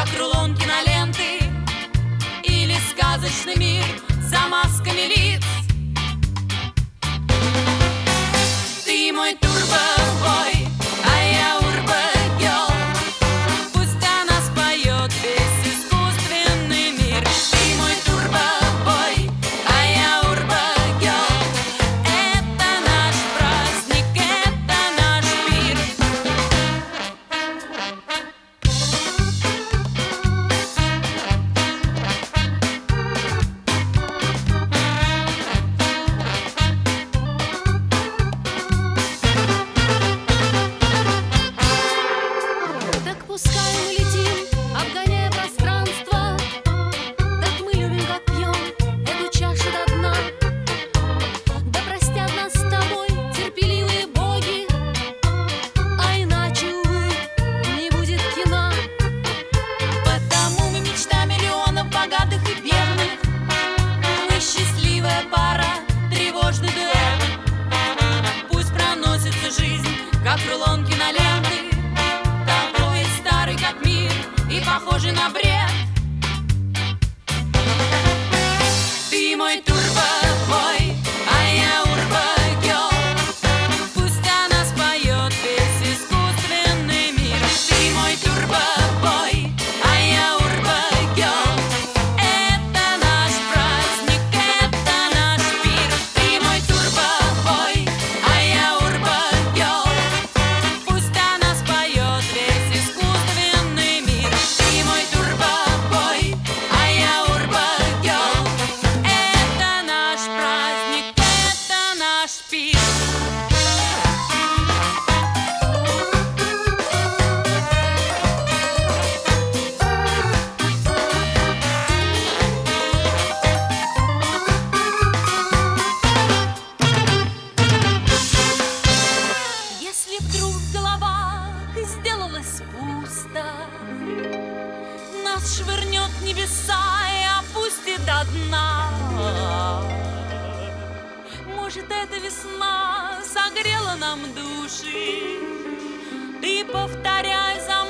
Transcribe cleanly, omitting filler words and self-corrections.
как рулон киноленты или сказочный мир за масками лиц. Ты мой турбобой, а я урбагел. Пусть она споет весь искусственный мир. Ты мой турбобой, а я урбагел. Это наш праздник, это наш мир. Так пускай мы летим, обгоняя пространство. Так мы любим, как пьем эту чашу до дна. Да простят нас с тобой терпеливые боги, а иначе, увы, не будет кино. Потому мы мечта миллионов богатых и бедных. Мы счастливая пара, тревожный дуэт. Пусть проносится жизнь, как рулон киноленты, такой старый, как мир, и похожий на бред. Ты мой турбобой, а я урбагел. Пусть она споет весь искусственный мир. Ты мой турбобой, а я урбагел. Это наш праздник, это наш мир. Ты мой турбобой, а я урбагел. Пусть она споет весь искусственный мир. Ты мой турбобой, а я урбагел. Это наш праздник, это наш пир. Если вдруг в головах сделалось пусто, нас швырнет небеса и опустит до дна. Может, эта весна согрела нам души. Ты повторяй за